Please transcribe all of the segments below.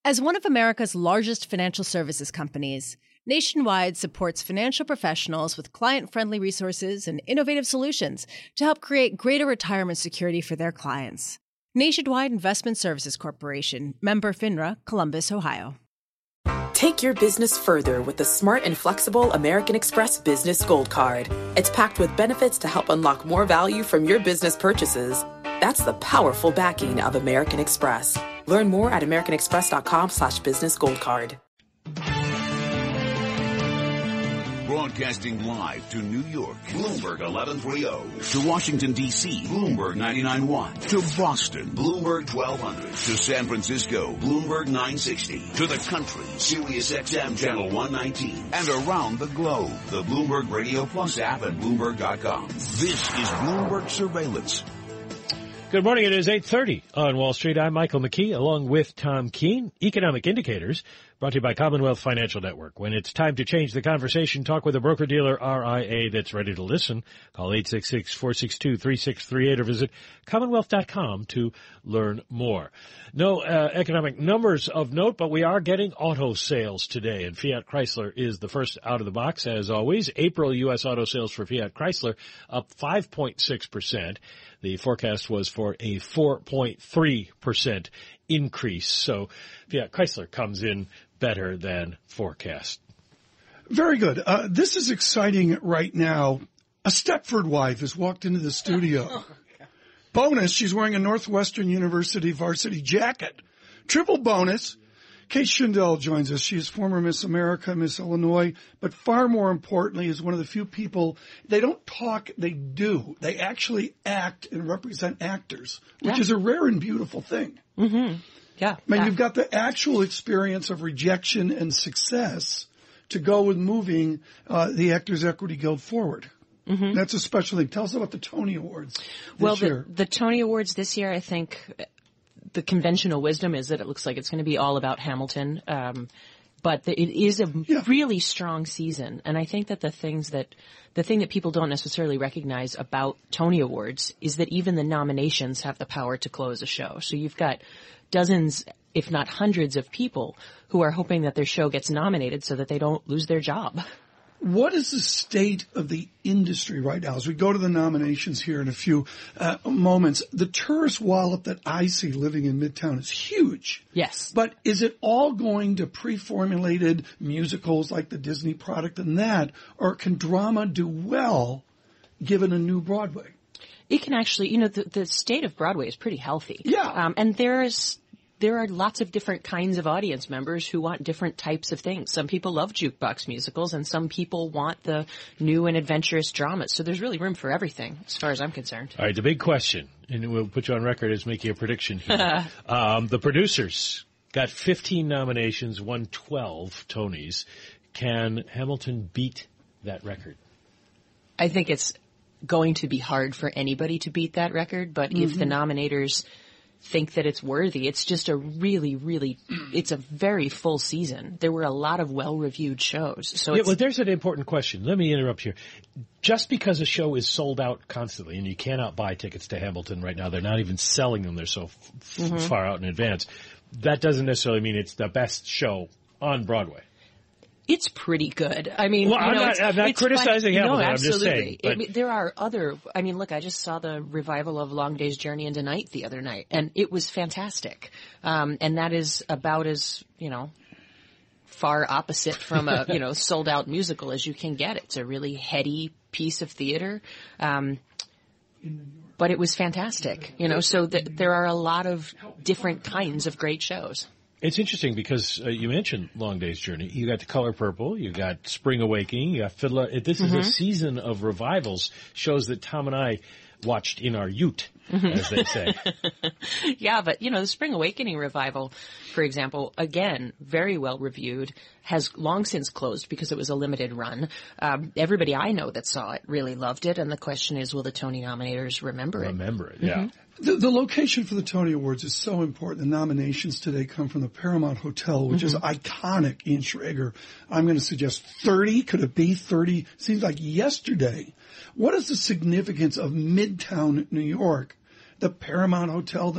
As one of America's largest financial services companies, Nationwide supports financial professionals with client-friendly resources and innovative solutions to help create greater retirement security for their clients. Nationwide Investment Services Corporation, member FINRA, Columbus, Ohio. Take your business further with the smart and flexible American Express Business Gold Card. It's packed with benefits to help unlock more value from your business purchases. That's the powerful backing of American Express. Learn more at americanexpress.com/businessgoldcard. Broadcasting live to New York, Bloomberg 1130. To Washington, D.C., Bloomberg 99.1. To Boston, Bloomberg 1200. To San Francisco, Bloomberg 960. To the country, Sirius XM Channel 119. And around the globe, the Bloomberg Radio Plus app and Bloomberg.com. This is Bloomberg Surveillance. Good morning. It is 8:30 on Wall Street. I'm Michael McKee, along with Tom Keene. Economic Indicators, brought to you by Commonwealth Financial Network. When it's time to change the conversation, talk with a broker-dealer RIA that's ready to listen. Call 866-462-3638 or visit Commonwealth.com to learn more. No economic numbers of note, but we are getting auto sales today, and Fiat Chrysler is the first out of the box, as always. April U.S. auto sales for Fiat Chrysler up 5.6%. The forecast was for a 4.3% increase. So Fiat Chrysler comes in better than forecast. Very good. This is exciting right now. A Stepford wife has walked into the studio. Bonus, she's wearing a Northwestern University varsity jacket. Triple bonus. Kate Schindel joins us. She is former Miss America, Miss Illinois, but far more importantly is one of the few people, they don't talk, they do. They actually act and represent actors, which is a rare and beautiful thing. Mm-hmm. Yeah. I mean, you've got the actual experience of rejection and success to go with moving the Actors Equity Guild forward. Mm-hmm. That's a special thing. Tell us about the Tony Awards this year. The Tony Awards this year, I think the conventional wisdom is that it looks like it's going to be all about Hamilton. But it is a really strong season. And I think that the thing that people don't necessarily recognize about Tony Awards is that even the nominations have the power to close a show. So you've got dozens, if not hundreds of people who are hoping that their show gets nominated so that they don't lose their job. What is the state of the industry right now? As we go to the nominations here in a few moments, the tourist wallop that I see living in Midtown is huge. Yes. But is it all going to pre-formulated musicals like the Disney product and that, or can drama do well given a new Broadway? It can actually, the state of Broadway is pretty healthy. Yeah. And there are lots of different kinds of audience members who want different types of things. Some people love jukebox musicals, and some people want the new and adventurous dramas. So there's really room for everything, as far as I'm concerned. All right, the big question, and we'll put you on record as making a prediction here. The producers got 15 nominations, won 12 Tonys. Can Hamilton beat that record? I think it's going to be hard for anybody to beat that record, but if the nominators think that it's worthy, it's just a really, really, it's a very full season. There were a lot of well-reviewed shows. So well, there's an important question. Let me interrupt here. Just because a show is sold out constantly, and you cannot buy tickets to Hamilton right now, they're not even selling them, they're so far out in advance, that doesn't necessarily mean it's the best show on Broadway. It's pretty good. I mean, well, I'm not criticizing Hamilton. No, I'm just saying. There are other. I mean, look, I just saw the revival of Long Day's Journey into Night the other night, and it was fantastic. And that is about as far opposite from a sold out musical as you can get. It's a really heady piece of theater. But it was fantastic. So there are a lot of different kinds of great shows. It's interesting because you mentioned Long Day's Journey. You got The Color Purple. You got Spring Awakening. You got Fiddler. This is a season of revivals, shows that Tom and I watched in our ute, as they say. Yeah, but, the Spring Awakening revival, for example, again, very well reviewed, has long since closed because it was a limited run. Everybody I know that saw it really loved it, and the question is, will the Tony nominators remember it? Remember it, yeah. The location for the Tony Awards is so important. The nominations today come from the Paramount Hotel, which is iconic. Ian Schrager, I'm going to suggest 30. Could it be 30? Seems like yesterday. What is the significance of Midtown New York the Paramount Hotel,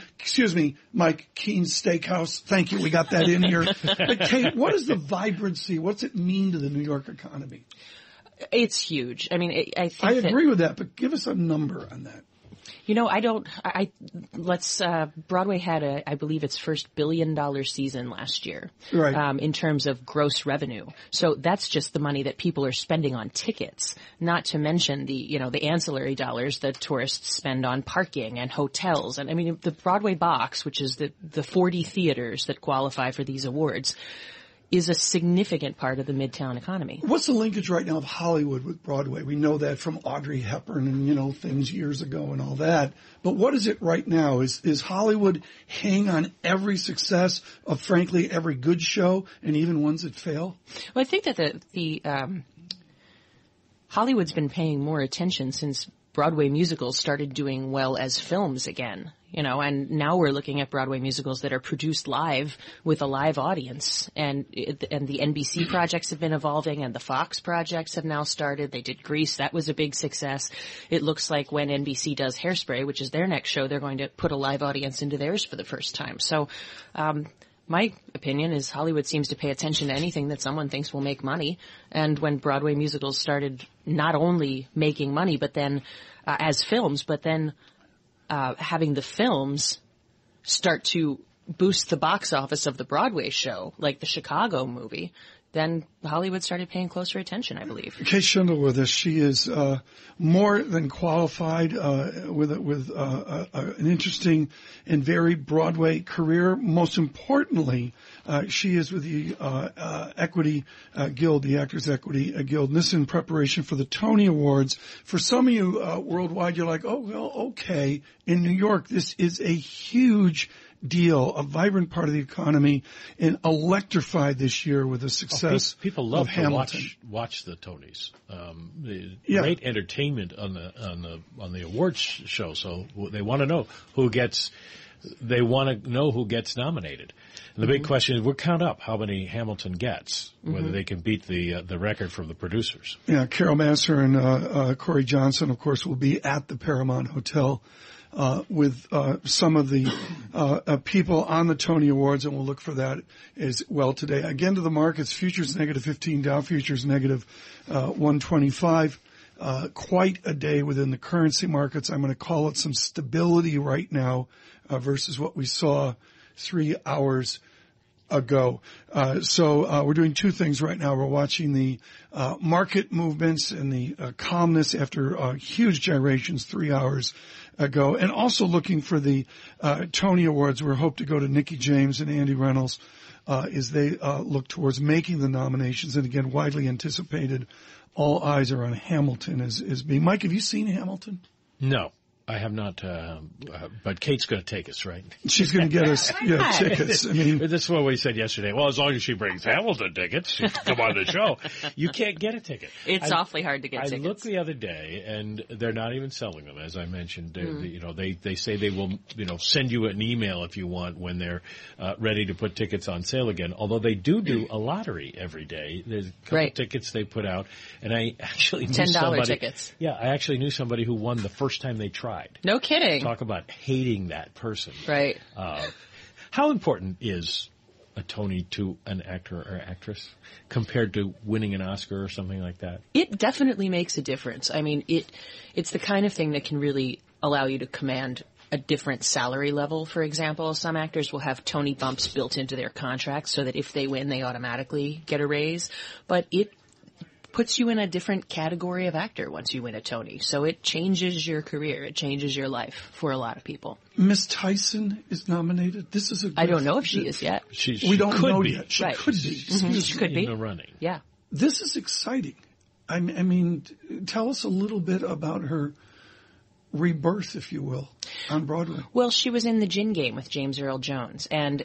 Mike Keen's Steakhouse. Thank you. We got that in here. But Kate, what is the vibrancy? What's it mean to the New York economy? It's huge. I mean, I think I agree with that, but give us a number on that. You know, Broadway had I believe its first $1 billion season last year. Right. In terms of gross revenue. So that's just the money that people are spending on tickets, not to mention the ancillary dollars that tourists spend on parking and hotels. And I mean, the Broadway box, which is the 40 theaters that qualify for these awards, is a significant part of the Midtown economy. What's the linkage right now of Hollywood with Broadway? We know that from Audrey Hepburn and, things years ago and all that. But what is it right now? Is Hollywood hang on every success of, frankly, every good show and even ones that fail? Well, I think that the Hollywood's been paying more attention since Broadway musicals started doing well as films again. And now we're looking at Broadway musicals that are produced live with a live audience. And the NBC projects have been evolving, and the Fox projects have now started. They did Grease. That was a big success. It looks like when NBC does Hairspray, which is their next show, they're going to put a live audience into theirs for the first time. So, my opinion is Hollywood seems to pay attention to anything that someone thinks will make money. And when Broadway musicals started not only making money, but then as films, but then having the films start to boost the box office of the Broadway show, like the Chicago movie, then Hollywood started paying closer attention, I believe. Kate Shindle with us. She is more than qualified with an interesting and varied Broadway career. Most importantly, she is with the Equity Guild, the Actors Equity Guild. And this is in preparation for the Tony Awards. For some of you worldwide, you're like, oh, well, okay. In New York, this is a huge deal, a vibrant part of the economy, and electrified this year with the success people love of Hamilton. To watch the Tonys. Great entertainment on the awards show. So they want to know who gets nominated. And the big question is, we'll count up how many Hamilton gets, whether they can beat the record from the producers. Yeah, Carol Massar and Corey Johnson, of course, will be at the Paramount Hotel with some of the people on the Tony Awards, and we'll look for that as well today. Again, to the markets, futures negative 15, Dow futures negative 125. Quite a day within the currency markets. I'm going to call it some stability right now versus what we saw 3 hours ago. So we're doing two things right now. We're watching the market movements and the calmness after huge gyrations 3 hours ago, and also looking for the Tony Awards. We hope to go to Nikki James and Andy Reynolds as they look towards making the nominations. And again, widely anticipated. All eyes are on Hamilton as being. Mike, have you seen Hamilton? No. I have not, but Kate's going to take us, right? She's going to get us tickets. I mean, that's what we said yesterday. Well, as long as she brings Hamilton tickets, she can come on the show. You can't get a ticket. It's awfully hard to get tickets. I looked the other day, and they're not even selling them. As I mentioned, they say they will, send you an email if you want when they're ready to put tickets on sale again. Although they do a lottery every day. There's a couple tickets they put out, and I actually knew $10 tickets. Yeah, I actually knew somebody who won the first time they tried. No kidding. Talk about hating that person. Right. How important is a Tony to an actor or actress compared to winning an Oscar or something like that? It definitely makes a difference. I mean, it's the kind of thing that can really allow you to command a different salary level. For example, some actors will have Tony bumps built into their contracts so that if they win, they automatically get a raise. But it puts you in a different category of actor once you win a Tony. So it changes your career. It changes your life for a lot of people. Miss Tyson is nominated. This is I don't know if she is yet. We don't know be. yet. She right. could be. Mm-hmm. She could be. In the running. Yeah. This is exciting. I mean, tell us a little bit about her rebirth, if you will, on Broadway. Well, she was in The Gin Game with James Earl Jones, and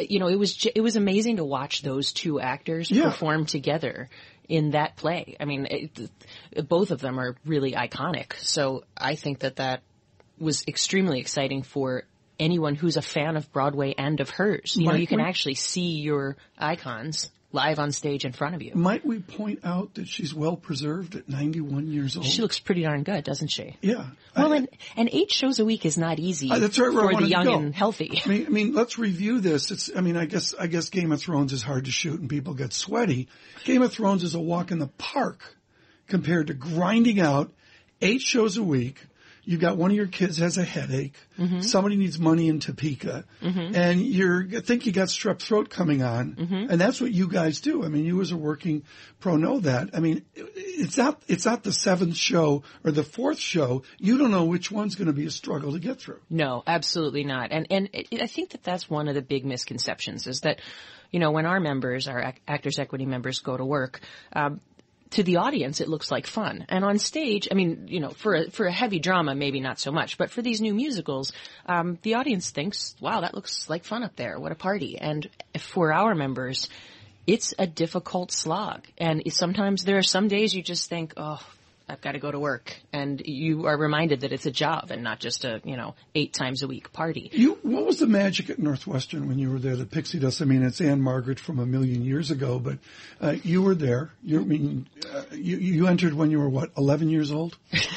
it was amazing to watch those two actors perform together in that play. I mean, both of them are really iconic. So I think that was extremely exciting for anyone who's a fan of Broadway and of hers. You can actually see your icons live on stage in front of you. Might we point out that she's well preserved at 91 years old? She looks pretty darn good, doesn't she? Yeah. Well, and 8 shows a week is not easy that's right where for I the young to go. and healthy. I mean, let's review this. I guess Game of Thrones is hard to shoot and people get sweaty. Game of Thrones is a walk in the park compared to grinding out 8 shows a week. You got one of your kids has a headache. Mm-hmm. Somebody needs money in Topeka, and you think you got strep throat coming on, and that's what you guys do. I mean, you as a working pro know that. I mean, it's not the 7th show or the 4th show. You don't know which one's going to be a struggle to get through. No, absolutely not. And I think that's one of the big misconceptions is that, when our members, our Actors Equity members, go to work. To the audience, it looks like fun. And on stage, I mean, for a heavy drama, maybe not so much. But for these new musicals, the audience thinks, wow, that looks like fun up there. What a party. And for our members, it's a difficult slog. And sometimes there are some days you just think, oh, I've got to go to work. And you are reminded that it's a job and not just a, 8 times a week party. What was the magic at Northwestern when you were there, the Pixie Dust? I mean, it's Anne Margaret from a million years ago, but you were there. You entered when you were, 11 years old?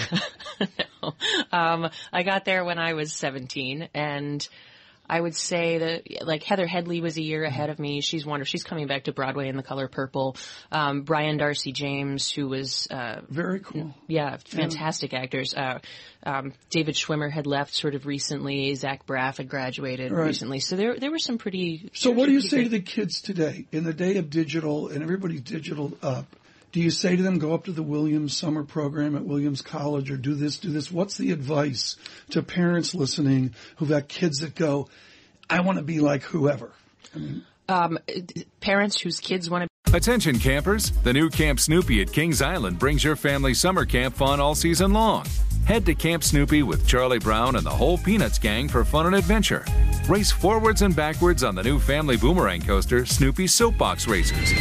No. I got there when I was 17, and I would say that, like, Heather Headley was a year ahead of me. She's wonderful. She's coming back to Broadway in The Color Purple. Brian Darcy James, who was very cool. Yeah, fantastic actors. David Schwimmer had left sort of recently. Zach Braff had graduated recently. So there were some pretty. So what do you say to the kids today in the day of digital and everybody's digital up? Do you say to them, go up to the Williams summer program at Williams College or do this? What's the advice to parents listening who've got kids that go, I want to be like whoever? Parents whose kids want to. Attention campers, the new Camp Snoopy at Kings Island brings your family summer camp fun all season long. Head to Camp Snoopy with Charlie Brown and the whole Peanuts gang for fun and adventure. Race forwards and backwards on the new family boomerang coaster, Snoopy Soapbox Racers.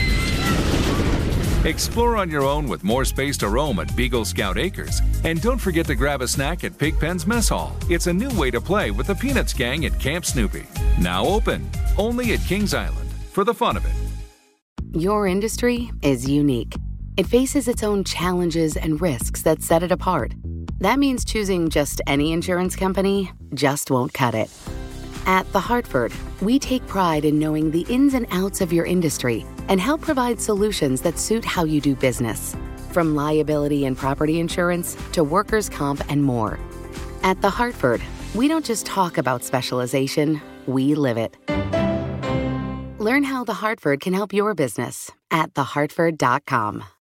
Explore on your own with more space to roam at Beagle Scout Acres. And don't forget to grab a snack at Pigpen's Mess Hall. It's a new way to play with the Peanuts gang at Camp Snoopy. Now open, only at Kings Island, for the fun of it. Your industry is unique. It faces its own challenges and risks that set it apart. That means choosing just any insurance company just won't cut it. At The Hartford, we take pride in knowing the ins and outs of your industry and help provide solutions that suit how you do business. From liability and property insurance to workers' comp and more. At The Hartford, we don't just talk about specialization, we live it. Learn how The Hartford can help your business at thehartford.com.